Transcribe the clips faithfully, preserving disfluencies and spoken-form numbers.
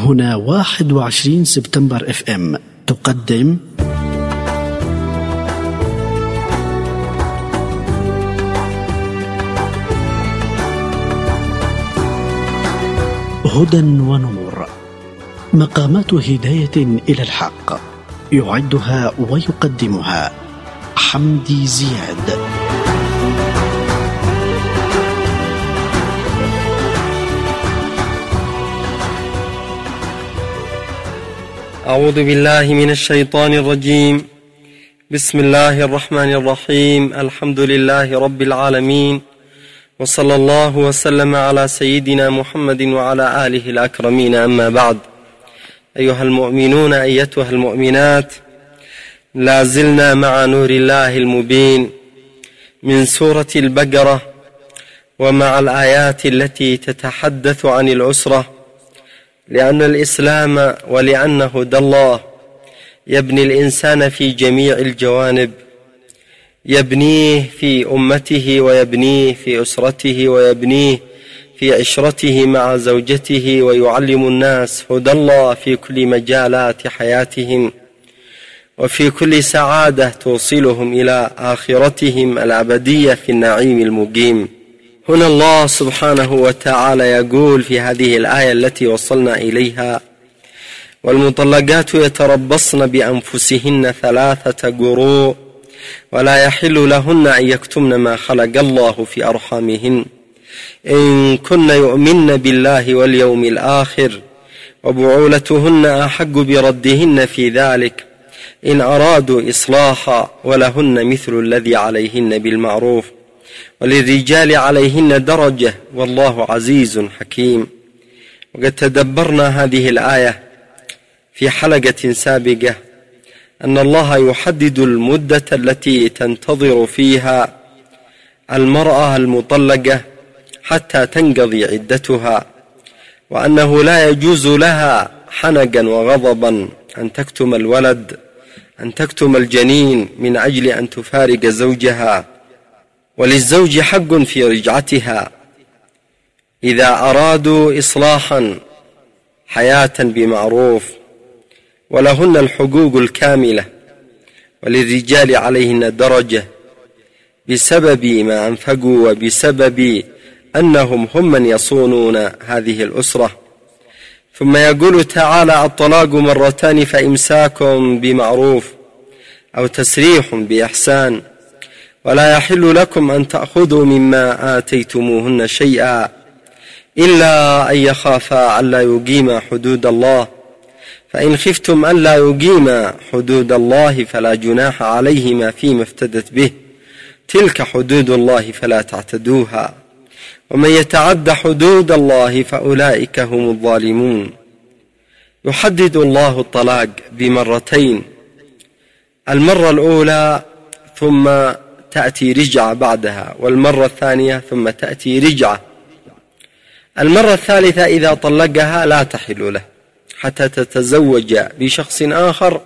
هنا واحد وعشرين سبتمبر اف ام تقدم هدى ونور، مقامات هداية إلى الحق، يعدها ويقدمها حمدي زياد. أعوذ بالله من الشيطان الرجيم. بسم الله الرحمن الرحيم. الحمد لله رب العالمين، وصلى الله وسلم على سيدنا محمد وعلى آله الأكرمين. أما بعد، أيها المؤمنون أيتها المؤمنات، لا زلنا مع نور الله المبين من سورة البقرة، ومع الآيات التي تتحدث عن الأسرة، لأن الإسلام ولأنه هدى الله يبني الإنسان في جميع الجوانب، يبنيه في أمته، ويبنيه في أسرته، ويبنيه في عشرته مع زوجته، ويعلم الناس هدى الله في كل مجالات حياتهم، وفي كل سعادة توصلهم إلى آخرتهم الأبدية في النعيم المقيم. هنا الله سبحانه وتعالى يقول في هذه الآية التي وصلنا إليها: والمطلقات يتربصن بأنفسهن ثلاثة قروء ولا يحل لهن أن يكتمن ما خلق الله في أرحامهن إن كن يؤمن بالله واليوم الآخر وبعولتهن أحق بردهن في ذلك إن أرادوا إصلاحا ولهن مثل الذي عليهن بالمعروف وللرجال عليهن درجة والله عزيز حكيم. وقد تدبرنا هذه الآية في حلقة سابقة أن الله يحدد المدة التي تنتظر فيها المرأة المطلقة حتى تنقضي عدتها، وأنه لا يجوز لها حنقا وغضبا أن تكتم الولد، أن تكتم الجنين من أجل أن تفارق زوجها، وللزوج حق في رجعتها إذا أرادوا إصلاحا حياة بمعروف، ولهن الحقوق الكاملة، وللرجال عليهن درجة بسبب ما أنفقوا وبسبب أنهم هم من يصونون هذه الأسرة. ثم يقول تعالى: الطلاق مرتان فإمساك بمعروف أو تسريح بإحسان ولا يحل لكم أن تأخذوا مما آتيتموهن شيئا إلا أن يخافا ألا يقيما حدود الله، فإن خفتم ألا يقيما حدود الله فلا جناح عليهما فيما افتدت به، تلك حدود الله فلا تعتدوها، ومن يتعد حدود الله فأولئك هم الظالمون. يحدد الله الطلاق بمرتين، المرة الأولى ثم تأتي رجعة بعدها، والمرة الثانية ثم تأتي رجعة. المرة الثالثة إذا طلقها لا تحل له حتى تتزوج بشخص آخر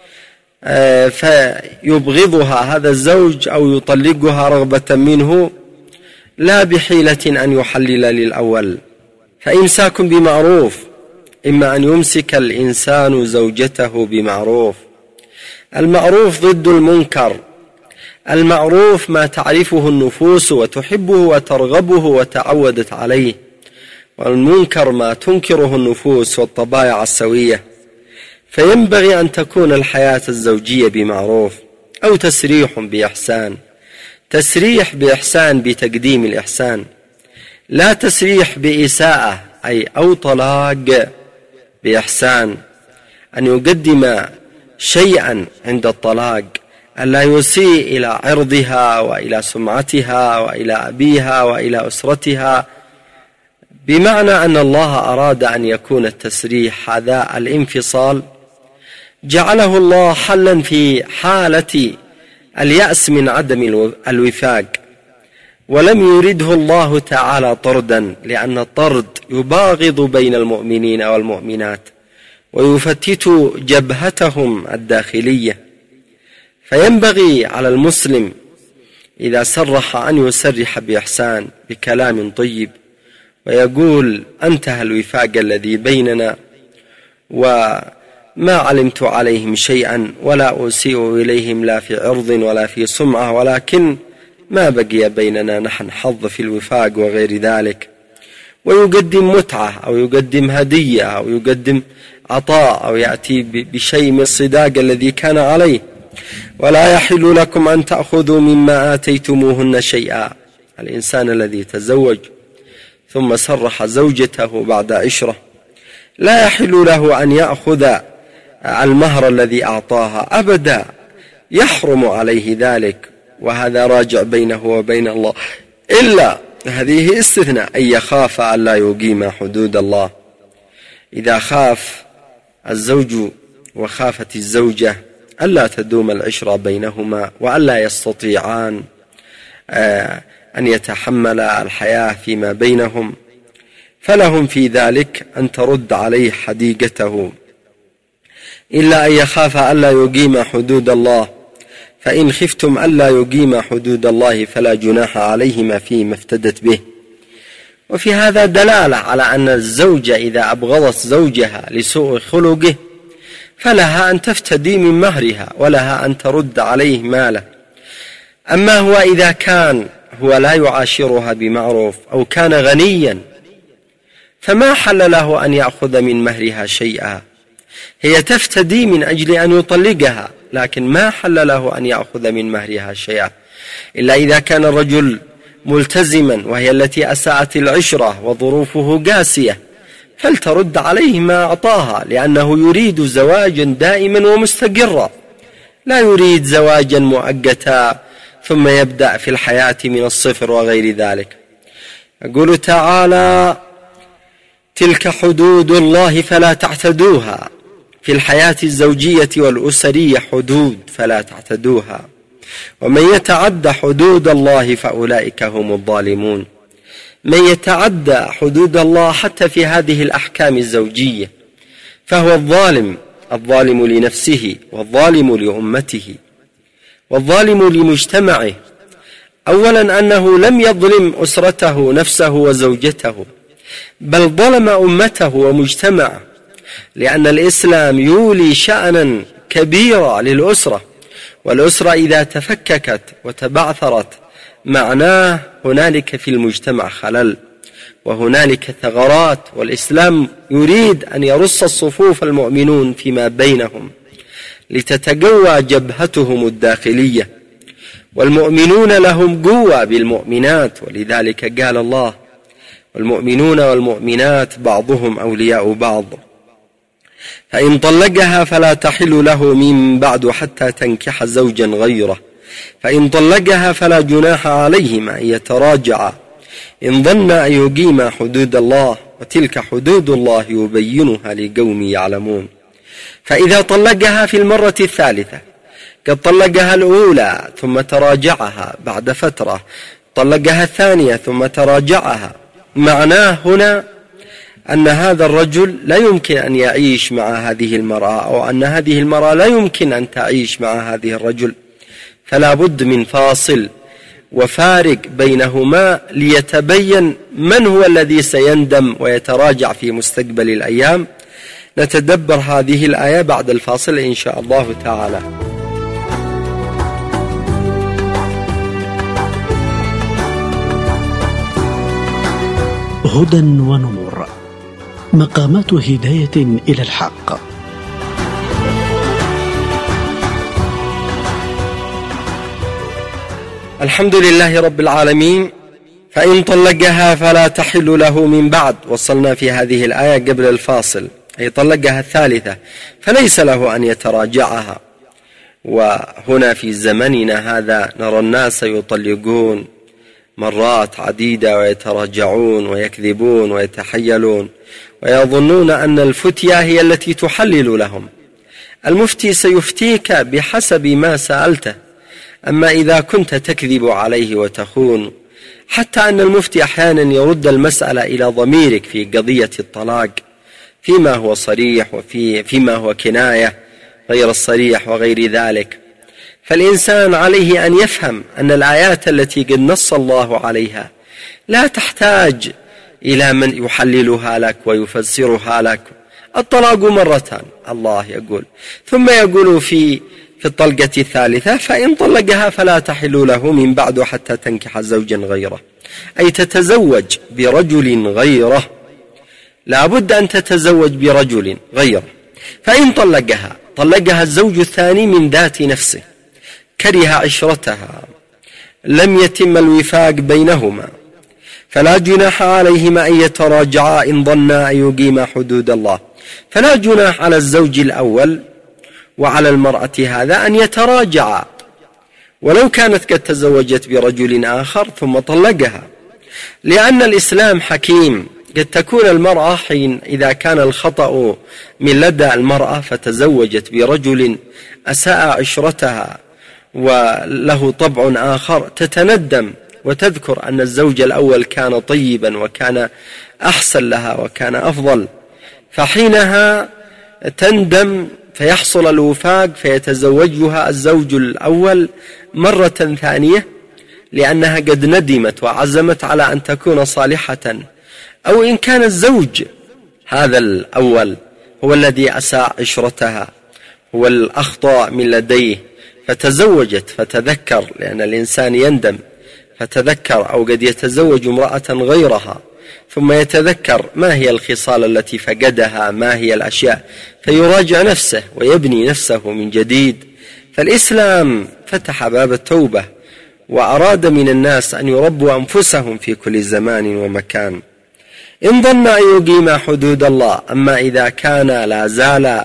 فيبغضها هذا الزوج أو يطلقها رغبة منه، لا بحيلة أن يحلل للأول. فإمساك بمعروف، إما أن يمسك الإنسان زوجته بمعروف. المعروف ضد المنكر. المعروف ما تعرفه النفوس وتحبه وترغبه وتعودت عليه، والمنكر ما تنكره النفوس والطبائع السوية. فينبغي أن تكون الحياة الزوجية بمعروف أو تسريح بإحسان. تسريح بإحسان بتقديم الإحسان، لا تسريح بإساءة أي أو طلاق بإحسان، أن يقدم شيئا عند الطلاق، ألا يسيء إلى عرضها وإلى سمعتها وإلى أبيها وإلى أسرتها، بمعنى أن الله أراد أن يكون التسريح هذا الانفصال جعله الله حلا في حالة اليأس من عدم الوفاق، ولم يرده الله تعالى طردا، لأن الطرد يباغض بين المؤمنين والمؤمنات ويفتت جبهتهم الداخلية. فينبغي على المسلم إذا سرح أن يسرح بإحسان بكلام طيب، ويقول: انتهى الوفاق الذي بيننا وما علمت عليهم شيئا ولا أسيء إليهم لا في عرض ولا في سمعة، ولكن ما بقي بيننا نحن حظ في الوفاق وغير ذلك. ويقدم متعة أو يقدم هدية أو يقدم عطاء أو يأتي بشيء من الصداق الذي كان عليه. ولا يحل لكم أن تأخذوا مما آتيتموهن شيئا. الإنسان الذي تزوج ثم سرح زوجته بعد عشرة لا يحل له أن يأخذ المهر الذي أعطاها أبدا، يحرم عليه ذلك، وهذا راجع بينه وبين الله، إلا هذه استثناء أن يخاف ألا يقيم حدود الله. إذا خاف الزوج وخافت الزوجة ألا تدوم العشرة بينهما وألا يستطيعان أن يتحملا الحياة فيما بينهم، فلهم في ذلك أن ترد عليه حديقته، إلا أن يخاف ألا يقيم حدود الله. فإن خفتم ألا يقيم حدود الله فلا جناح عليهما فيما افتدت به. وفي هذا دلالة على أن الزوجة إذا أبغضت زوجها لسوء خلقه فلها أن تفتدي من مهرها ولها أن ترد عليه ماله. أما هو إذا كان هو لا يعاشرها بمعروف أو كان غنيا فما حل له أن يأخذ من مهرها شيئا، هي تفتدي من أجل أن يطلقها، لكن ما حل له أن يأخذ من مهرها شيئا، إلا إذا كان الرجل ملتزما وهي التي أساءت العشرة وظروفه قاسية فلترد عليه ما أعطاها، لأنه يريد زواجا دائما ومستقرا، لا يريد زواجا مؤقتا ثم يبدأ في الحياة من الصفر وغير ذلك. يقول تعالى: تلك حدود الله فلا تعتدوها. في الحياة الزوجية والأسرية حدود فلا تعتدوها، ومن يتعدى حدود الله فأولئك هم الظالمون. من يتعدى حدود الله حتى في هذه الأحكام الزوجية فهو الظالم، الظالم لنفسه والظالم لأمته والظالم لمجتمعه. أولا أنه لم يظلم أسرته نفسه وزوجته، بل ظلم أمته ومجتمعه، لأن الإسلام يولي شأنا كبيرا للأسرة، والأسرة إذا تفككت وتبعثرت معناه هنالك في المجتمع خلل وهنالك ثغرات، والإسلام يريد أن يرص الصفوف المؤمنون فيما بينهم لتتقوى جبهتهم الداخلية، والمؤمنون لهم قوة بالمؤمنات، ولذلك قال الله: والمؤمنون والمؤمنات بعضهم أولياء بعض. فإن طلقها فلا تحل له من بعد حتى تنكح زوجا غيره، فإن طلقها فلا جناح عليهما أن يتراجعا إن ظن أن يقيما حدود الله، وتلك حدود الله يبينها لقوم يعلمون. فإذا طلقها في المرة الثالثة قد طلقها الأولى ثم تراجعها بعد فترة، طلقها الثانية ثم تراجعها، معناه هنا أن هذا الرجل لا يمكن أن يعيش مع هذه المرأة، أو أن هذه المرأة لا يمكن أن تعيش مع هذه الرجل، فلا بد من فاصل وفارق بينهما ليتبين من هو الذي سيندم ويتراجع في مستقبل الأيام. نتدبر هذه الآية بعد الفاصل إن شاء الله تعالى. هدى ونور، مقامات هداية إلى الحق. الحمد لله رب العالمين. فإن طلقها فلا تحل له من بعد، وصلنا في هذه الآية قبل الفاصل، أي طلقها الثالثة فليس له أن يتراجعها. وهنا في زمننا هذا نرى الناس يطلقون مرات عديدة ويتراجعون ويكذبون ويتحيلون ويظنون أن الفتية هي التي تحلل لهم. المفتي سيفتيك بحسب ما سألته، أما إذا كنت تكذب عليه وتخون، حتى أن المفتي أحيانا يرد المسألة إلى ضميرك في قضية الطلاق، فيما هو صريح وفي فيما هو كناية غير الصريح وغير ذلك. فالإنسان عليه أن يفهم أن الآيات التي قد نص الله عليها لا تحتاج إلى من يحللها لك ويفسرها لك الطلاق مرتان الله يقول، ثم يقول في في الطلقة الثالثة فإن طلقها فلا تحل له من بعد حتى تنكح زوجا غيره، أي تتزوج برجل غيره، لا بد أن تتزوج برجل غيره. فإن طلقها طلقها الزوج الثاني من ذات نفسه، كره عشرتها، لم يتم الوفاق بينهما، فلا جناح عليهما أن يتراجعا إن ظنا أن يقيما حدود الله. فلا جناح على الزوج الأول وعلى المرأة هذا أن يتراجعا، ولو كانت قد تزوجت برجل آخر ثم طلقها، لأن الإسلام حكيم. قد تكون المرأة حين إذا كان الخطأ من لدى المرأة فتزوجت برجل أساء عشرتها وله طبع آخر، تتندم وتذكر أن الزوج الأول كان طيبا وكان أحسن لها وكان أفضل، فحينها تندم فيحصل الوفاق فيتزوجها الزوج الأول مرة ثانية، لأنها قد ندمت وعزمت على أن تكون صالحة. أو إن كان الزوج هذا الأول هو الذي أساء عشرتها، هو الأخطأ من لديه، فتزوجت فتذكر، لأن الإنسان يندم فتذكر، أو قد يتزوج امرأة غيرها ثم يتذكر ما هي الخصال التي فقدها، ما هي الأشياء، فيراجع نفسه ويبني نفسه من جديد. فالإسلام فتح باب التوبة وأراد من الناس أن يربوا أنفسهم في كل زمان ومكان إن ظن أن يقيم حدود الله. أما إذا كان لا زال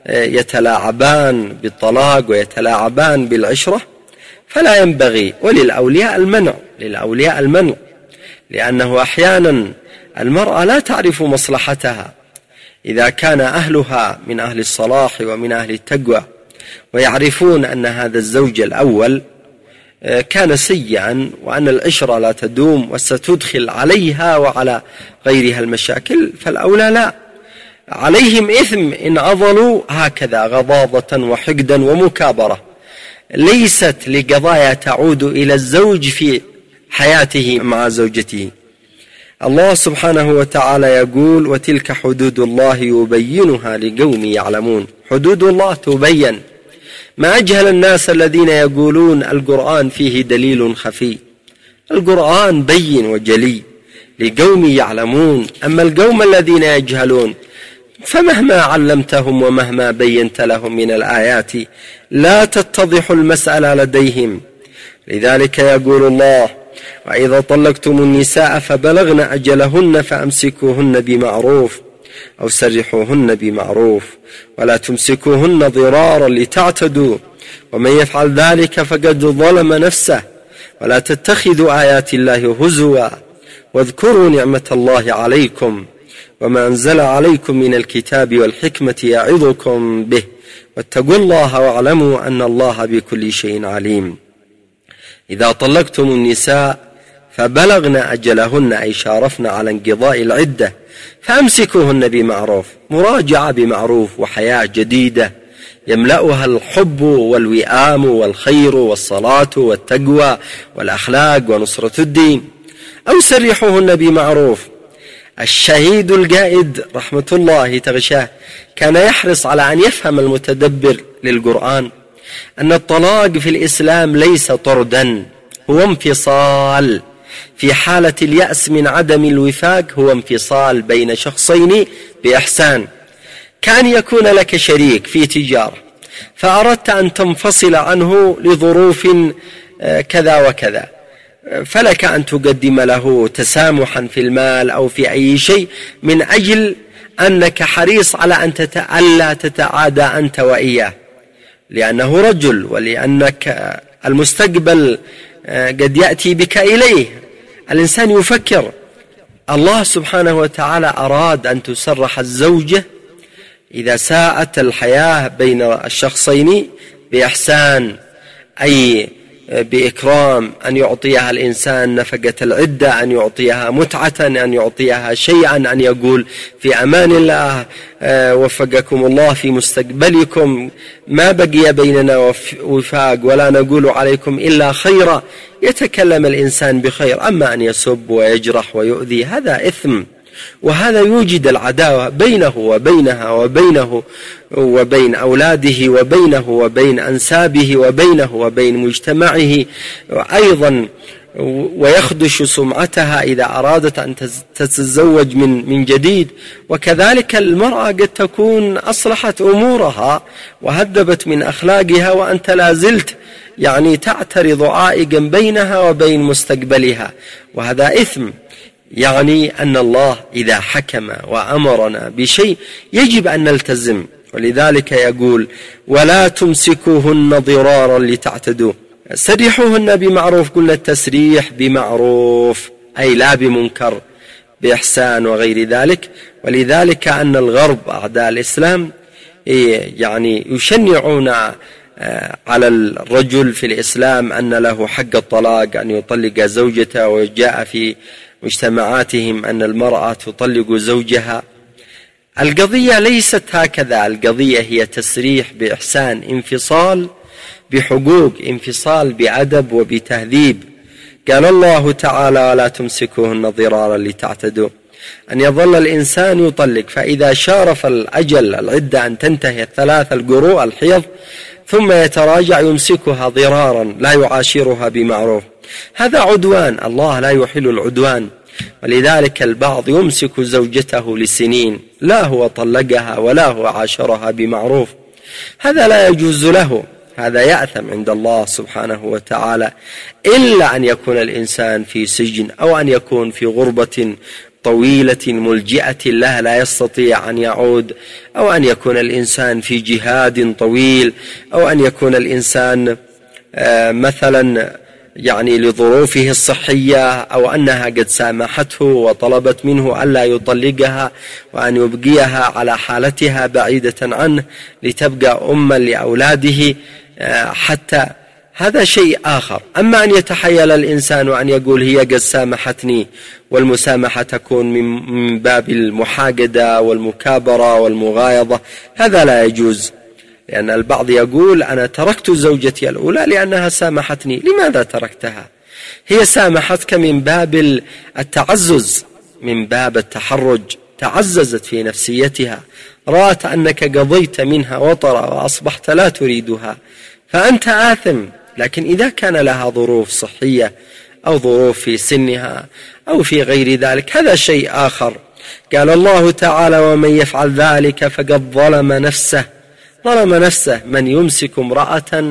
يتلاعبان بالطلاق ويتلاعبان بالعشرة فلا ينبغي، وللأولياء المنع، للأولياء المنع، لأنه أحيانا المرأة لا تعرف مصلحتها. إذا كان أهلها من أهل الصلاح ومن أهل التقوى ويعرفون أن هذا الزوج الأول كان سيئا وأن العشرة لا تدوم وستدخل عليها وعلى غيرها المشاكل، فالأولى لا، عليهم إثم إن عضلوا هكذا غضاضة وحقدا ومكابرة، ليست لقضايا تعود إلى الزوج في حياته مع زوجته. الله سبحانه وتعالى يقول: وتلك حدود الله يبينها لقوم يعلمون. حدود الله تبين. ما أجهل الناس الذين يقولون القرآن فيه دليل خفي. القرآن بين وجلي لقوم يعلمون. أما القوم الذين يجهلون فمهما علمتهم ومهما بينت لهم من الآيات لا تتضح المسألة لديهم. لذلك يقول الله: وإذا طلقتم النساء فبلغن أجلهن فأمسكوهن بمعروف أو سرحوهن بمعروف ولا تمسكوهن ضرارا لتعتدوا ومن يفعل ذلك فقد ظلم نفسه ولا تتخذوا آيات الله هزوا واذكروا نعمة الله عليكم وما أنزل عليكم من الكتاب والحكمة يعظكم به واتقوا الله واعلموا أن الله بكل شيء عليم. إذا طلقتم النساء فبلغن أجلهن أي شارفن على انقضاء العدة فأمسكوهن بمعروف، مراجعة بمعروف وحياة جديدة يملأها الحب والوئام والخير والصلاة والتقوى والأخلاق ونصرة الدين، أو سرحوهن بمعروف. الشهيد القائد رحمة الله تغشاه كان يحرص على أن يفهم المتدبر للقرآن أن الطلاق في الإسلام ليس طردا، هو انفصال. في حالة اليأس من عدم الوفاق هو انفصال بين شخصين بإحسان. كان يكون لك شريك في تجارة فأردت أن تنفصل عنه لظروف كذا وكذا، فلك أن تقدم له تسامحا في المال أو في أي شيء من أجل أنك حريص على أن تتألى تتعادى أنت وإياه، لأنه رجل ولأنك المستقبل قد يأتي بك إليه. الإنسان يفكر. الله سبحانه وتعالى أراد أن تسرح الزوجة إذا ساءت الحياة بين الشخصين بإحسان، أي بإكرام، أن يعطيها الإنسان نفقة العدة، أن يعطيها متعة، أن يعطيها شيئا، أن يقول في أمان الله وفقكم الله في مستقبلكم، ما بقي بيننا وفاق ولا نقول عليكم إلا خيرا. يتكلم الإنسان بخير. أما أن يسب ويجرح ويؤذي هذا إثم وهذا يوجد العداوة بينه وبينها وبينه وبين أولاده وبينه وبين أنسابه وبينه وبين مجتمعه أيضا، ويخدش سمعتها إذا أرادت أن تتزوج من من جديد. وكذلك المرأة قد تكون أصلحت أمورها وهذبت من أخلاقها وأنت لا زلت يعني تعترض عائقا بينها وبين مستقبلها، وهذا إثم. يعني أن الله إذا حكم وأمرنا بشيء يجب أن نلتزم، ولذلك يقول ولا تمسكوهن ضرارا لتعتدوا، سرحوهن بمعروف. قلنا التسريح بمعروف أي لا بمنكر، بإحسان وغير ذلك. ولذلك أن الغرب أعداء الإسلام يعني يشنعون على الرجل في الإسلام أن له حق الطلاق، أن يطلق زوجته، وجاء في مجتمعاتهم أن المرأة تطلق زوجها. القضية ليست هكذا، القضية هي تسريح بإحسان، انفصال بحقوق، انفصال بأدب وبتهذيب. قال الله تعالى ولا تمسكوهن ضرارا لتعتدوا، أن يظل الإنسان يطلق فإذا شارف الأجل العدة أن تنتهي الثلاث القروء الحيض ثم يتراجع يمسكها ضرارا لا يعاشرها بمعروف، هذا عدوان. الله لا يحل العدوان. ولذلك البعض يمسك زوجته لسنين لا هو طلقها ولا هو عاشرها بمعروف، هذا لا يجوز له، هذا يأثم عند الله سبحانه وتعالى، إلا أن يكون الإنسان في سجن أو أن يكون في غربة طويلة ملجئة له لا يستطيع أن يعود، أو أن يكون الإنسان في جهاد طويل، أو أن يكون الإنسان مثلا يعني لظروفه الصحية، أو أنها قد سامحته وطلبت منه ألا يطلقها وأن يبقيها على حالتها بعيدة عنه لتبقى أما لأولاده، حتى هذا شيء آخر. أما أن يتحيل الإنسان وأن يقول هي قد سامحتني، والمسامحة تكون من باب المحاقدة والمكابرة والمغايظة، هذا لا يجوز. لأن البعض يقول أنا تركت زوجتي الأولى لأنها سامحتني. لماذا تركتها؟ هي سامحتك من باب التعزز، من باب التحرج، تعززت في نفسيتها، رأت أنك قضيت منها وطرا وأصبحت لا تريدها، فأنت آثم. لكن إذا كان لها ظروف صحية أو ظروف في سنها أو في غير ذلك، هذا شيء آخر. قال الله تعالى ومن يفعل ذلك فقد ظلم نفسه. ظلم نفسه من يمسك امرأة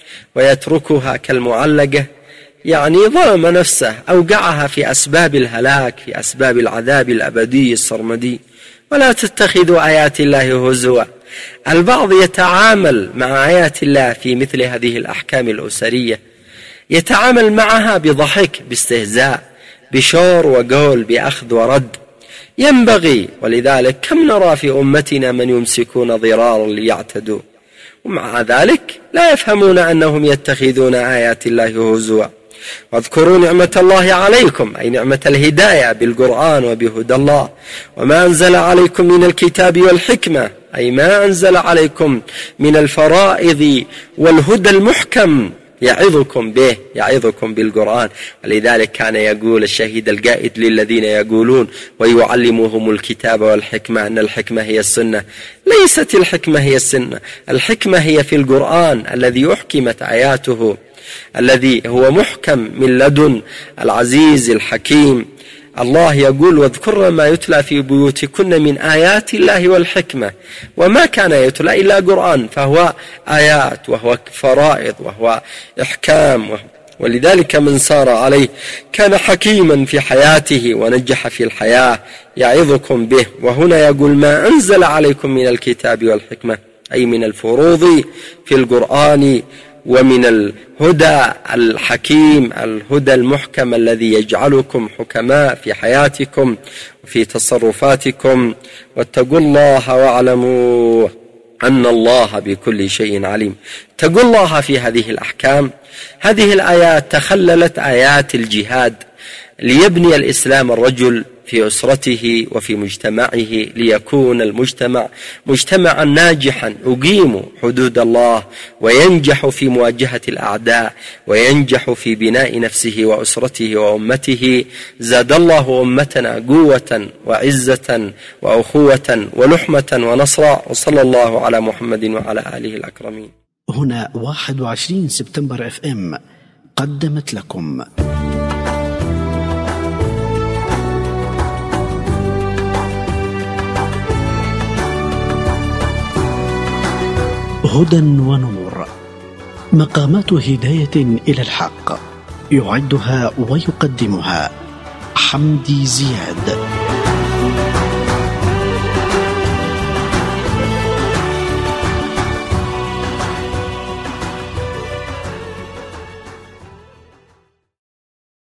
ويتركها كالمعلقة، يعني ظلم نفسه، أوقعها في أسباب الهلاك، في أسباب العذاب الأبدي السرمدي. ولا تتخذوا آيات الله هزوا. البعض يتعامل مع آيات الله في مثل هذه الأحكام الأسرية، يتعامل معها بضحك، باستهزاء، بشور وقول، بأخذ ورد. ينبغي، ولذلك كم نرى في أمتنا من يمسكون ضرارا ليعتدوا، ومع ذلك لا يفهمون أنهم يتخذون آيات الله هزوا. واذكروا نعمة الله عليكم، أي نعمة الهداية بالقرآن وبهدى الله، وما أنزل عليكم من الكتاب والحكمة، أي ما أنزل عليكم من الفرائض والهدى المحكم، يعظكم به، يعظكم بالقرآن. ولذلك كان يقول الشهيد القائد للذين يقولون ويعلمهم الكتاب والحكمة أن الحكمة هي السنة. ليست الحكمة هي السنة، الحكمة هي في القرآن الذي أحكمت آياته، الذي هو محكم من لدن العزيز الحكيم. الله يقول واذكرن ما يتلى في بيوتكن من آيات الله والحكمة، وما كان يتلى إلا قرآن، فهو آيات وهو فرائض وهو إحكام. ولذلك من سار عليه كان حكيما في حياته ونجح في الحياة، يعظكم به. وهنا يقول ما أنزل عليكم من الكتاب والحكمة، أي من الفروض في القرآن ومن الهدى الحكيم، الهدى المحكم الذي يجعلكم حكماء في حياتكم وفي تصرفاتكم. واتقوا الله واعلموا أن الله بكل شيء عليم. اتقوا الله في هذه الأحكام. هذه الآيات تخللت آيات الجهاد ليبني الإسلام الرجل في أسرته وفي مجتمعه، ليكون المجتمع مجتمعا ناجحا يقيم حدود الله وينجح في مواجهة الأعداء وينجح في بناء نفسه وأسرته وأمته. زاد الله أمتنا قوة وعزة وأخوة ولحمة ونصرا، وصلى الله على محمد وعلى آله الأكرمين. هنا واحد وعشرين سبتمبر اف ام قدمت لكم هدى ونور، مقامات هداية إلى الحق، يعدها ويقدمها حمدي زياد.